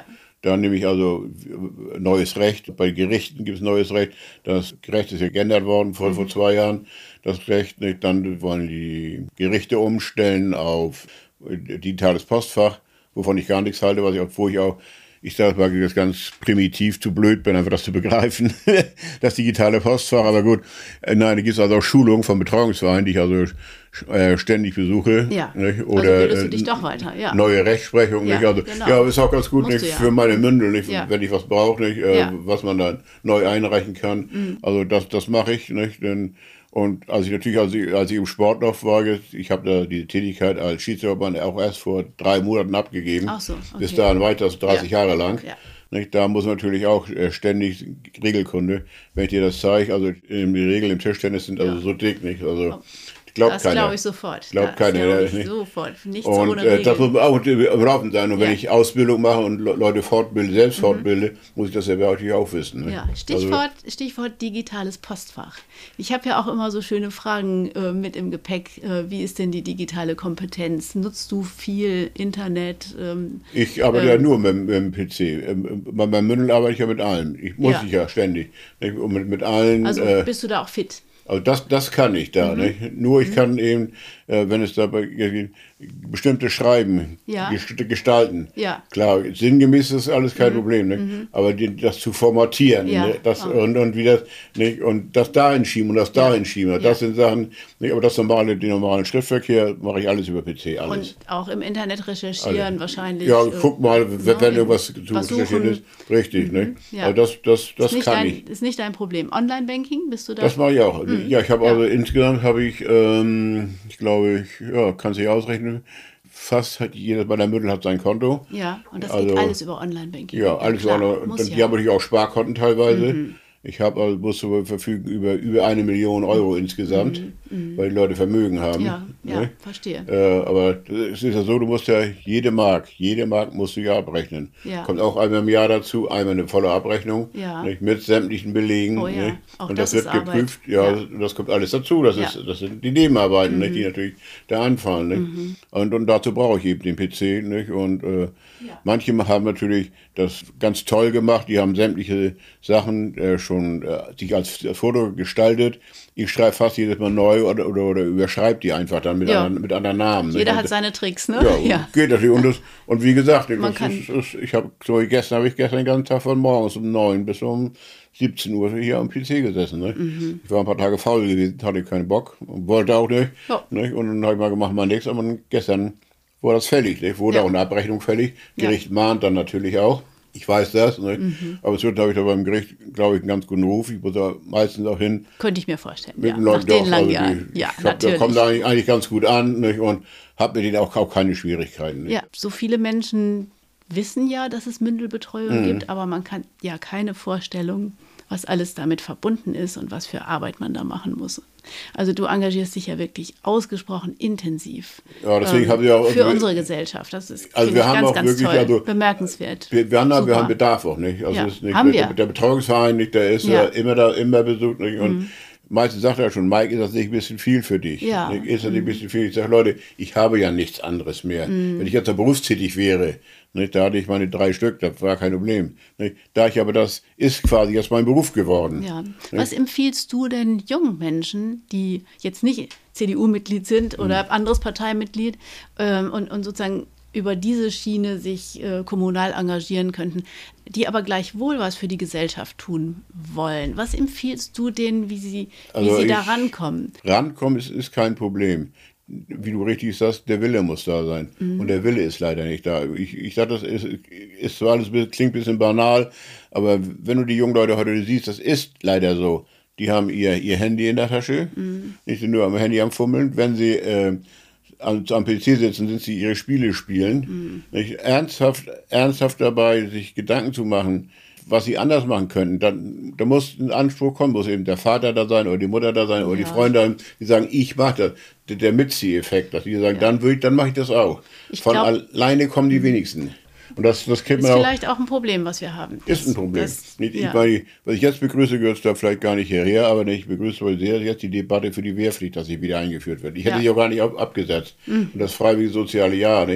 Da nehme ich also neues Recht. Bei Gerichten gibt es neues Recht. Das Recht ist ja geändert worden vor, mhm. vor zwei Jahren. Das Recht, nicht? Dann wollen die Gerichte umstellen auf digitales Postfach, wovon ich gar nichts halte, was ich, obwohl ich auch, ich sage mal, das ganz primitiv zu blöd bin, einfach das zu begreifen, das digitale Postfach. Aber gut, nein, da gibt es also auch Schulungen von Betreuungsvereinen, die ich also äh, ständig besuche. Ja, nicht? Oder also bildest du dich doch weiter, ja. Neue Rechtsprechung. Ja, nicht? Also, genau. ja, ist auch ganz gut nicht, ja. für meine Mündel, nicht, ja. wenn ich was brauche, nicht, äh, ja. was man dann neu einreichen kann. Mhm. Also das, das mache ich. Nicht? Denn, und als ich natürlich, als ich, als ich im Sport noch war, ich habe da diese Tätigkeit als Schiedsrichter auch erst vor drei Monaten abgegeben. Ach so, okay. Bis dahin weiter, dreißig ja. Jahre lang. Ja. Nicht? Da muss man natürlich auch äh, ständig Regelkunde, wenn ich dir das zeige, also in die Regeln im Tischtennis sind also ja. so dick, nicht? Also glaubt das keiner. glaube ich sofort. Glaubt keiner. Glaub ich nicht. sofort. Nichts und ohne äh, Regeln. das muss auch überlaufen sein. Und wenn ja. ich Ausbildung mache und Le Leute fortbilde, selbst mhm. fortbilde, muss ich das ja natürlich auch wissen. Nicht? Ja, Stichwort, also, Stichwort digitales Postfach. Ich habe ja auch immer so schöne Fragen äh, mit im Gepäck. Äh, wie ist denn die digitale Kompetenz? Nutzt du viel Internet? Ähm, ich arbeite ähm, ja nur mit, mit dem P C. Ähm, bei meinem Mündel arbeite ich ja mit allem. Ich muss ja. ich ja ständig. Nicht? Und mit, mit allen. Also äh, bist du da auch fit? Also das, das kann ich da. Mhm. Nicht? Nur ich mhm. kann eben, äh, wenn es dabei äh, bestimmte Schreiben ja. gestalten. Ja. Klar, sinngemäß ist alles kein mhm. Problem. Nicht? Mhm. Aber die, das zu formatieren ja. ne? das, oh. und, und, wie das, nicht? Und das dahin schieben und das ja. dahin schieben. Das ja. sind Sachen, nicht? Aber das normale, den normalen Schriftverkehr mache ich alles über P C. Alles. Und auch im Internet recherchieren also, wahrscheinlich. Ja, äh, guck mal, wenn, wenn irgendwas zu recherchieren ist. Richtig, mhm. nicht? Ja. Also das, das, das ist kann dein, ich. Ist nicht dein Problem. Online-Banking, bist du da? Das mache ich auch. Mhm. Ja, ich habe ja. also insgesamt habe ich, ähm, ich glaube, ich, ja, kann sich ausrechnen, fast hat jeder bei der Mündel hat sein Konto. Ja, und das also, geht alles über Online-Banking. Ja, alles Klar, über Online. Und ja. die haben natürlich auch Sparkonten teilweise. Mhm. Ich habe also muss zur Verfügung über über eine Million Euro insgesamt, mhm. weil die Leute Vermögen haben. Ja, ja, ne? verstehe. Äh, aber es ist ja so, du musst ja jede Mark, jede Mark musst du ja abrechnen. Ja. Kommt auch einmal im Jahr dazu, einmal eine volle Abrechnung, ja. nicht, mit sämtlichen Belegen. Oh, ja. Nicht? Auch und das, das, das wird geprüft. Ja, ja, das kommt alles dazu. Das, ja. ist, das sind die Nebenarbeiten, mhm. nicht, die natürlich da anfallen. Nicht? Mhm. Und, und dazu brauche ich eben den P C. Nicht? Und äh, ja. manche haben natürlich das ganz toll gemacht. Die haben sämtliche Sachen äh, schon äh, sich als Foto gestaltet. Ich schreibe fast jedes Mal neu oder, oder, oder überschreibe die einfach dann mit, ja. anderen, mit anderen Namen. Jeder nicht? hat seine Tricks, ne? Ja, ja. geht natürlich. Und, das, und wie gesagt, Man das kann ist, ist, ich habe so gestern habe ich gestern den ganzen Tag von morgens um neun bis um siebzehn Uhr hier am P C gesessen. Ne? Mhm. Ich war ein paar Tage faul gewesen, hatte keinen Bock und wollte auch nicht. Ja. nicht? Und dann habe ich mal gemacht, mal nichts. Aber gestern war das fällig. Nicht? Wurde ja. auch eine Abrechnung fällig. Gericht ja. mahnt dann natürlich auch. Ich weiß das, ne? mhm. aber es wird, glaube ich, da beim Gericht, glaube ich, einen ganz guten Ruf. Ich muss da meistens auch hin. Könnte ich mir vorstellen, mit ja. Leuten, Nach den langen also Jahren. Die, ja, ich glaub, natürlich. Da kommt da eigentlich, eigentlich ganz gut an, nicht? Und habe mit denen auch, auch keine Schwierigkeiten. Nicht? Ja, so viele Menschen wissen ja, dass es Mündelbetreuung mhm. gibt, aber man kann ja keine Vorstellung, was alles damit verbunden ist und was für Arbeit man da machen muss. Also du engagierst dich ja wirklich ausgesprochen intensiv ja, deswegen ähm, haben wir auch, für unsere Gesellschaft. Das ist also wir haben ganz, auch ganz wirklich, toll, also, bemerkenswert. Wir, wir, haben, wir haben Bedarf auch nicht. Also ja, ist nicht haben der, wir. Der Betreuungsverein, nicht, der ist ja. immer da, immer besucht. Nicht? Und mhm. meistens sagt er schon, Mike, ist das nicht ein bisschen viel für dich? Ja. Nicht? Ist das nicht ein bisschen viel? Ich sage, Leute, ich habe ja nichts anderes mehr. Mhm. Wenn ich jetzt berufstätig wäre, nicht, da hatte ich meine drei Stück, das war kein Problem. Nicht? Da ich aber das ist quasi jetzt mein Beruf geworden. Ja. Was empfiehlst du denn jungen Menschen, die jetzt nicht C D U-Mitglied sind oder mhm. anderes Parteimitglied ähm, und, und sozusagen über diese Schiene sich äh, kommunal engagieren könnten, die aber gleichwohl was für die Gesellschaft tun wollen? Was empfiehlst du denen, wie sie, wie also sie ich, da rankommen? Rankommen ist, ist kein Problem. Wie du richtig sagst, der Wille muss da sein. Mhm. Und der Wille ist leider nicht da. Ich, ich sage, das ist, ist zwar alles, klingt ein bisschen banal, aber wenn du die jungen Leute heute siehst, das ist leider so. Die haben ihr, ihr Handy in der Tasche, mhm. nicht nur am Handy am Fummeln. Wenn sie äh, am, am P C sitzen, sind sie ihre Spiele spielen. Mhm. Nicht ernsthaft, ernsthaft dabei, sich Gedanken zu machen, was sie anders machen könnten, dann da muss ein Anspruch kommen, muss eben der Vater da sein oder die Mutter da sein oder ja. die Freunde, die sagen, ich mache das. Der, der Mitzieheffekt, dass die sagen, ja. dann würde ich, dann mache ich das auch. Ich Von glaub, alleine kommen die wenigsten. Und das, das kennt ist man auch. vielleicht auch ein Problem, was wir haben. Ist ein Problem. Das, ich, ja. meine, was ich jetzt begrüße, gehört da vielleicht gar nicht hierher, aber ich begrüße sehr jetzt die Debatte für die Wehrpflicht, dass sie wieder eingeführt wird. Ich hätte ja. sie auch gar nicht ab, abgesetzt. Mhm. Und das freiwillige soziale Jahr. Nicht? Ja.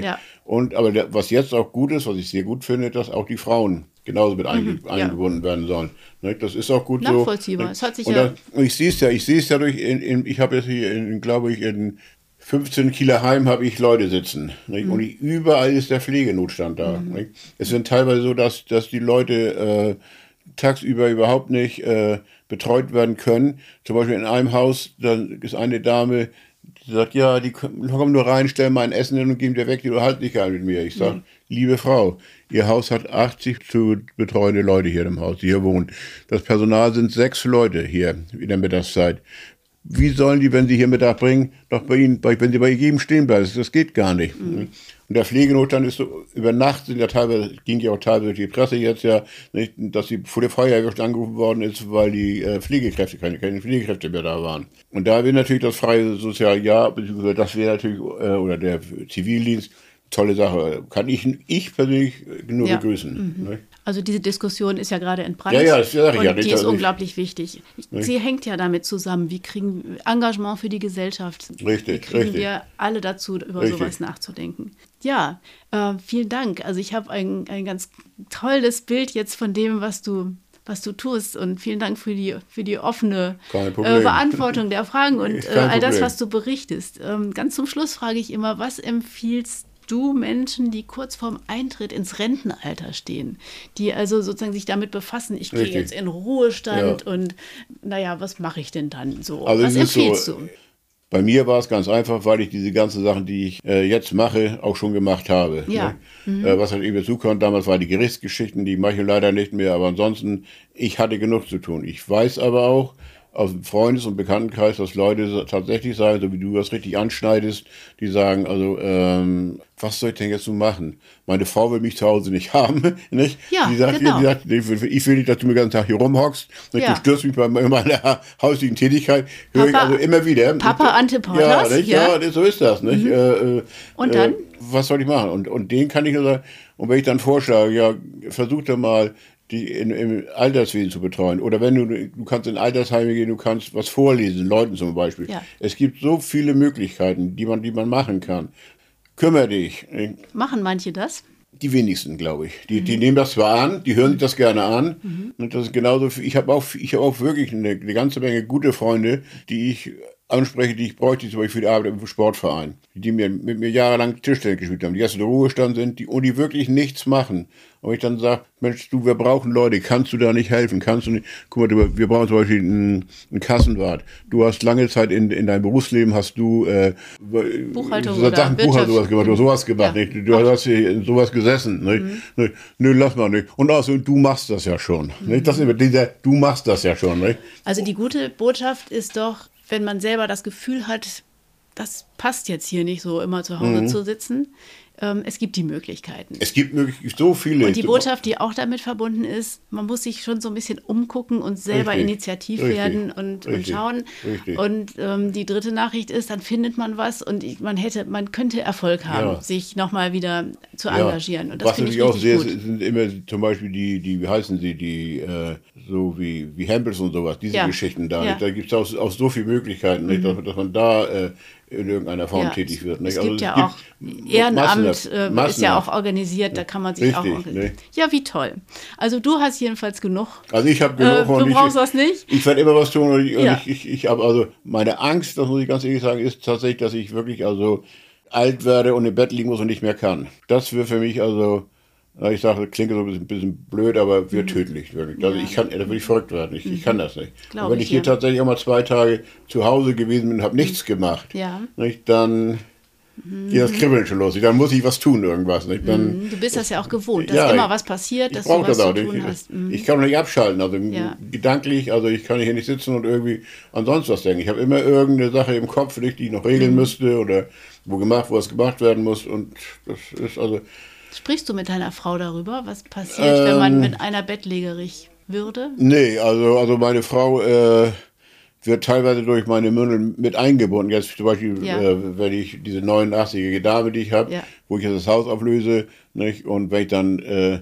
Und aber der, was jetzt auch gut ist, was ich sehr gut finde, dass auch die Frauen genauso mit einge Mhm, ja. eingebunden werden sollen. Ne, das ist auch gut Nachvollziehbar. so. Es hat sich und ja- das, ich sehe es ja, ich sehe es ja durch, in, in, ich habe jetzt hier, in, glaube ich, in fünfzehn Kieler Heim habe ich Leute sitzen. Nicht? Mhm. Und ich, überall ist der Pflegenotstand da. Mhm. Nicht? Es sind teilweise so, dass, dass die Leute äh, tagsüber überhaupt nicht äh, betreut werden können. Zum Beispiel in einem Haus, dann ist eine Dame, die sagt, ja, die kommen nur rein, stellen mein Essen hin und geben dir weg, die unterhalten sich gar nicht mit mir. Ich sage, mhm. liebe Frau, Ihr Haus hat achtzig zu betreuende Leute hier im Haus, die hier wohnen. Das Personal sind sechs Leute hier in der Mittagszeit. Wie sollen die, wenn sie hier Mittag bringen, doch bei Ihnen, wenn sie bei jedem stehen bleiben? Das geht gar nicht. Mhm. Und der Pflegenotstand ist so, über Nacht sind ja teilweise, ging ja auch teilweise durch die Presse jetzt ja, nicht, dass sie vor der Feuerwehr angerufen worden ist, weil die äh, Pflegekräfte, keine, keine Pflegekräfte mehr da waren. Und da wäre natürlich das freie Sozialjahr, beziehungsweise das wäre natürlich, äh, oder der Zivildienst, tolle Sache. Kann ich, ich persönlich nur ja. begrüßen. Mhm. Ne? Also diese Diskussion ist ja gerade entbrannt. Ja, ja, das sag ich und ja nicht. Die ist Also unglaublich ich, wichtig. nicht? Sie hängt ja damit zusammen. Wie kriegen wir Engagement für die Gesellschaft? Richtig, Wie kriegen richtig. wir alle dazu, über Richtig. sowas nachzudenken? Ja, äh, vielen Dank. Also ich habe ein, ein ganz tolles Bild jetzt von dem, was du was du tust. Und vielen Dank für die, für die offene Kein äh, Problem. Beantwortung der Fragen und Ist äh, kein all das, Problem. was du berichtest. Ähm, ganz zum Schluss frage ich immer, was empfiehlst du Menschen, die kurz vorm Eintritt ins Rentenalter stehen, die also sozusagen sich damit befassen, ich gehe Richtig. jetzt in Ruhestand Ja. und naja, was mache ich denn dann so? Also was es ist empfiehlst so, du? Bei mir war es ganz einfach, weil ich diese ganzen Sachen, die ich äh, jetzt mache, auch schon gemacht habe. Ja. Ne? Mhm. Äh, was halt eben dazukommt, damals waren die Gerichtsgeschichten, die mache ich leider nicht mehr, aber ansonsten, ich hatte genug zu tun. Ich weiß aber auch aus dem Freundes- und Bekanntenkreis, dass Leute tatsächlich sagen, so wie du das richtig anschneidest, die sagen, also, ähm, was soll ich denn jetzt so machen? Meine Frau will mich zu Hause nicht haben, nicht? Ja, die sagt, genau. die sagt, ich will ich will nicht, dass du mir den ganzen Tag hier rumhockst, nicht? Ja. Du störst mich bei meiner hauslichen Tätigkeit, höre ich Papa- also immer wieder. Papa Antipalas, Ja, nicht? ja. ja, das- so ist das, nicht? Äh, äh, Und dann? Äh, was soll ich machen? Und, und den kann ich nur sagen, und wenn ich dann vorschlage, ja, versuch doch mal, die in, im Alterswesen zu betreuen. Oder wenn du, du kannst in Altersheime gehen, du kannst was vorlesen, Leuten zum Beispiel. Ja. Es gibt so viele Möglichkeiten, die man, die man machen kann. Kümmere dich. Machen manche das? Die wenigsten, glaube ich. Die, die nehmen das zwar an, die hören sich das gerne an. Mhm. Und das ist genauso. Ich habe auch, ich habe auch wirklich eine, eine ganze Menge gute Freunde, die ich anspreche, die ich bräuchte, zum Beispiel für die Arbeit im Sportverein, die mir mit mir jahrelang Tischtennis gespielt haben, die erst in der Ruhestand sind, die und die wirklich nichts machen. Und ich dann sage, Mensch, du, wir brauchen Leute, kannst du da nicht helfen? Kannst du nicht? Guck mal, du, wir brauchen zum Beispiel einen, einen Kassenwart. Du hast lange Zeit in, in deinem Berufsleben hast du äh, Buchhaltung so oder Sachen, Wirtschaft. Buchhaltung sowas gemacht, du hast sowas gemacht, Ja. nicht? Du hast hier in sowas gesessen, nicht? Mhm. Nö, lass mal nicht. Und also, du machst das ja schon, Mhm. nicht? Das ist immer dieser, du machst das ja schon, nicht? Also die gute Botschaft ist doch, wenn man selber das Gefühl hat, das passt jetzt hier nicht so, immer zu Hause Mhm. zu sitzen. Ähm, es gibt die Möglichkeiten. Es gibt wirklich so viele. Und die Botschaft, die auch damit verbunden ist, man muss sich schon so ein bisschen umgucken und selber Richtig. initiativ Richtig. werden und, und Richtig. schauen. Richtig. Und ähm, die dritte Nachricht ist, dann findet man was und ich, man hätte, man könnte Erfolg haben, Ja. sich nochmal wieder zu Ja. engagieren. Und das Was finde ich natürlich auch richtig sehr, gut. sind immer zum Beispiel die, die, wie heißen sie, die, äh, so wie, wie Hempels und sowas, diese Ja. Geschichten da. Ja. Nicht? Da gibt es auch, auch so viele Möglichkeiten, nicht? Dass, dass man da äh, in irgendeiner Form Ja, tätig wird. Nicht? Es gibt Also ja gibt auch Ehrenamt, massenhaft- äh, ist massenhaft. ja auch organisiert, da kann man sich Richtig, auch organisieren. ne? Ja, wie toll. Also du hast jedenfalls genug. Also ich habe Äh, genug du und brauchst ich, das nicht? ich werde immer was tun und ich, und Ja. ich, ich, ich habe also meine Angst, das muss ich ganz ehrlich sagen, ist tatsächlich, dass ich wirklich also alt werde und im Bett liegen muss und nicht mehr kann. Das wäre für mich also, na, ich sage, klingt so ein bisschen, bisschen blöd, aber wird tödlich wirklich. Also Ja. ich kann, da würde ich verrückt werden. Ich, ich kann das nicht. Glaub und wenn ich ich hier dir. tatsächlich auch mal zwei Tage zu Hause gewesen bin und habe nichts gemacht, Ja. nicht, dann geht das Kribbeln schon los. Dann muss ich was tun, irgendwas. Nicht? Dann, Du bist das ja auch gewohnt, dass Ja, immer ich- was passiert, ich dass du brauche was das zu auch tun nicht. hast. Mhm. Ich kann auch nicht abschalten, also Ja. gedanklich, also ich kann hier nicht sitzen und irgendwie an sonst was denken. Ich habe immer irgendeine Sache im Kopf, die ich noch regeln Mhm. müsste oder wo gemacht, wo was gemacht werden muss und das ist also, Sprichst du mit deiner Frau darüber, was passiert, wenn man Ähm. mit einer bettlägerig würde? nee, also, also meine Frau äh, wird teilweise durch meine Mündel mit eingebunden. Jetzt zum Beispiel, Ja. äh, wenn ich diese neunundachtzige Dame, die ich habe, Ja. wo ich jetzt das Haus auflöse, nicht? Und wenn ich dann äh,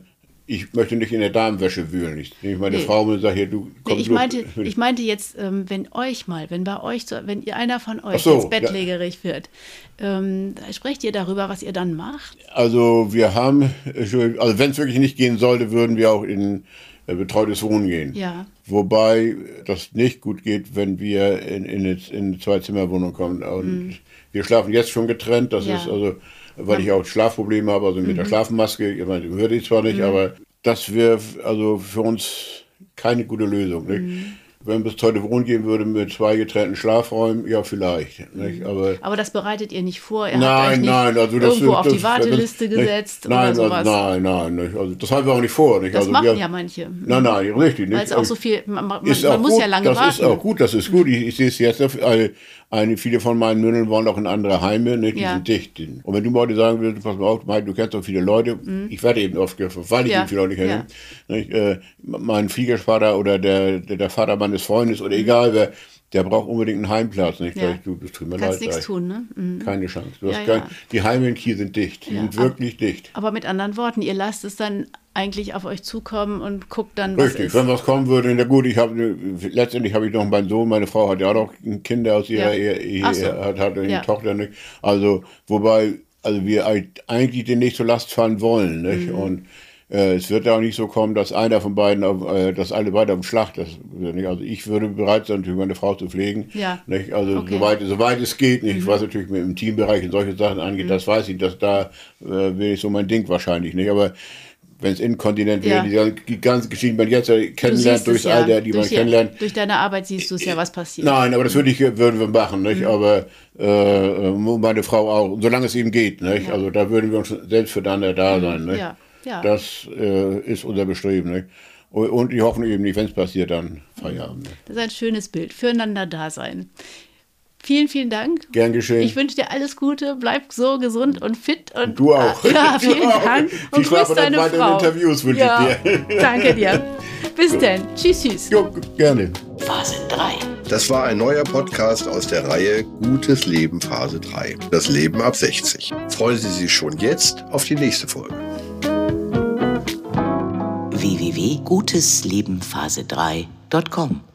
ich möchte nicht in der Damenwäsche wühlen. Ich nehme meine Nee. Frau und sage, hier, du komm, Nee, ich, du- meinte, ich meinte jetzt, ähm, wenn euch mal, wenn bei euch, so, wenn ihr einer von euch Ach so, jetzt bettlägerig wird, ähm, da sprecht ihr darüber, was ihr dann macht? Also wir haben, also wenn es wirklich nicht gehen sollte, würden wir auch in äh, betreutes Wohnen gehen. Ja. Wobei das nicht gut geht, wenn wir in, in, eine, in eine Zwei-Zimmer-Wohnung kommen. Und wir schlafen jetzt schon getrennt. Das Ja. ist also, weil ich auch Schlafprobleme habe, also mit der Schlafmaske. Ich meine, würde ich zwar nicht, aber das wäre also für uns keine gute Lösung. Nicht? Wenn es heute wohnen gehen würde mit zwei getrennten Schlafräumen, ja vielleicht. Nicht? Aber Aber das bereitet ihr nicht vor? Ihr habt nein, euch nicht nein, also das irgendwo das, auf die das- Warteliste das, gesetzt nicht, nein, oder sowas? Also, nein, nein, nicht. Also das haben wir auch nicht vor. Nicht? Das also, machen wir, ja manche. Nein, nein, richtig. Weil Nicht? es auch so viel, man, man, Ist man auch muss gut, ja lange das warten. ist auch gut, das ist gut. Ich, ich sehe es jetzt, eine, eine, viele von meinen Mündeln wollen auch in andere Heime, ne? Die Ja. sind dicht. Und wenn du mal heute sagen würdest, pass mal auf, Mike, du kennst doch viele Leute, ich werde eben oft gefragt, weil ich Ja. eben viele Leute kenne. Nicht? Äh, mein Schwiegervater oder der, der, der Vater meines Freundes oder egal wer, der braucht unbedingt einen Heimplatz. Nicht? Ja. Sag ich, du, das tut mir Kannst leid. nichts sag ich. tun, ne? Mhm. Keine Chance. Du Ja, hast kein, ja. Die Heime in Kiel sind dicht. Die Ja, sind aber- wirklich dicht. Aber mit anderen Worten, ihr lasst es dann eigentlich auf euch zukommen und guckt dann, was Richtig, ist. wenn was kommen würde, na gut, ich habe letztendlich habe ich noch meinen Sohn, meine Frau hat ja auch noch Kinder aus ihrer Ja. Ehe, Ehe Ach so. hat, hat eine Ja. Tochter nicht. Also wobei, also wir eigentlich den nicht zur Last fallen wollen, nicht? Mhm. Und äh, es wird ja auch nicht so kommen, dass einer von beiden, auf, äh, dass alle beide auf dem Schlag, das, nicht? Also ich würde bereit sein, natürlich meine Frau zu pflegen, Ja. nicht? Also Okay. soweit, soweit es geht, nicht? Mhm. Ich weiß natürlich mit dem Teambereich und solche Sachen angeht, das weiß ich, dass da äh, wäre ich so mein Ding wahrscheinlich nicht, aber wenn es inkontinent Ja. wäre, die, die ganze Geschichte, die man jetzt ja Du kennenlernt, siehst es durchs ja. Alter, die man durch, kennenlernt. Durch deine Arbeit siehst du es ja, was passiert. Nein, aber das würde ich, würden wir machen, nicht? Mhm. Aber äh, meine Frau auch, und solange es eben geht, nicht? Also da würden wir uns selbst füreinander da sein, nicht? Ja, ja. Das äh, ist unser Bestreben, nicht? Und, und die Hoffnung eben nicht, wenn es passiert, dann Feierabend. Nicht? Das ist ein schönes Bild. Füreinander da sein. Vielen, vielen Dank. Gern geschehen. Ich wünsche dir alles Gute, bleib so gesund und fit. Und Du auch. Ja, Du vielen auch. Dank. Viel Und Spaß grüß bei deine den weiteren Frau. Interviews wünsche ja, ich dir. Danke dir. Bis denn. Tschüss, tschüss. Jo, gerne. Phase drei. Das war ein neuer Podcast aus der Reihe Gutes Leben Phase drei. Das Leben ab sechzig. Freuen Sie sich schon jetzt auf die nächste Folge. w w w punkt gutes leben phase drei punkt com